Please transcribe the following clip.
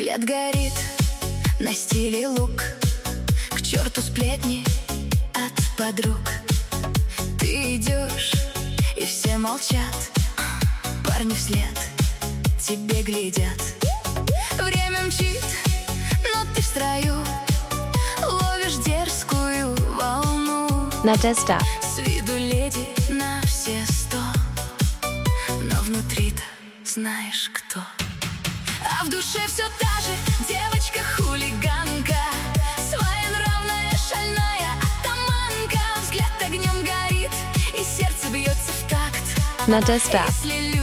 Свет горит на стиле лук, к черту сплетни от подруг. Ты идешь, и все молчат, парни вслед тебе глядят. Время мчит, но ты в строю, ловишь дерзкую волну. Надежда. С виду леди на все 100, но внутри-то знаешь кто. А в душе все та же девочка-хулиганка, своенравная, шальная атаманка. Взгляд огнем горит, и сердце бьется в такт. Надежда. Если